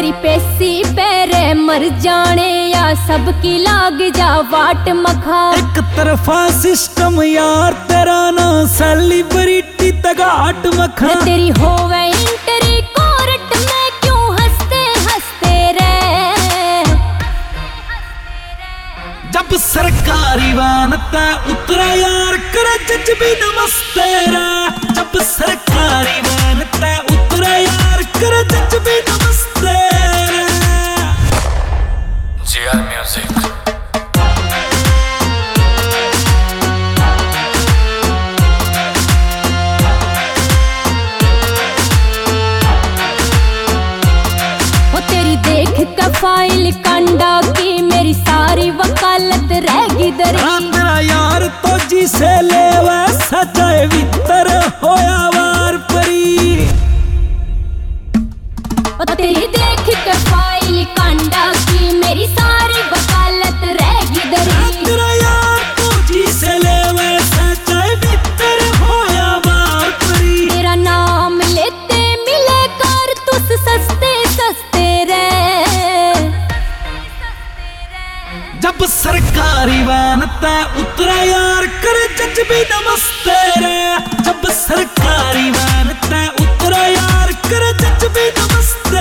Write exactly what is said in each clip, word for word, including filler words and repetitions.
तेरी पेसी पैरे मर जाने या सबकी लाग जा वाट मखा। एक तरफा सिस्टम यार तेरा ना सेलिब्रिटी तगाट मखा। तेरी होवे इंटरी कोर्ट में क्यों हंसते हंसते रे। जब सरकारी वैन ते उतरा यार कर जज भी नमस्ते रे। जब सरकारी वैन ते उतरा यार कर जज भी नमस्ते रे। G R music. फाइल कांडा की मेरी सारी वकालत रहेगी दरी। तेरा यार तो जी से ले वैसा चाहे भीतर होया वार परी। तेरी देख के फाइल कांडा की मेरी सारी वकालत रहेगी दरी। तेरा यार तो जी से ले वैसा चाहे भीतर होया वार परी। तेरा नाम लेते मिले कर तुस सस्ते सस्ते रे। जब सरकारी वैन ते उतरा यार कर जज भी नमस्ते रे। जब सरकारी वैन ते उतरा यार कर जज भी नमस्ते।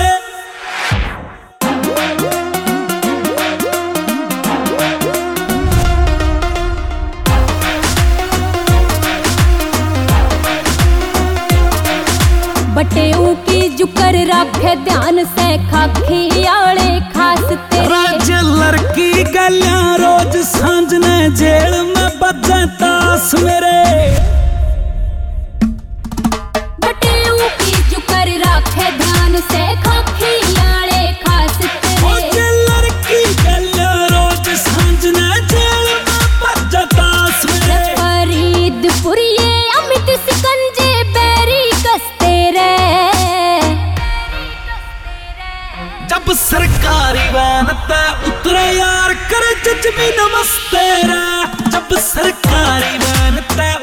बटेऊ की जुकर रखे ध्यान से खाखी आले खास तेरे। राज लड़की गलियां रोज सांझ ने जेल में बजे तास मेरे। बटेऊ की जुकर रखे ध्यान से खाखी आले खास तेरे। लड़की गलियां रोज सांझ ने जेल में बजे तास मेरे। फरीदपुर ये अमित सिकंजे बैरी कसते रे। जब सरकारी वैन ते उतरा यार कर जज भी नमस्ते रे। जब सरकारी वैन ते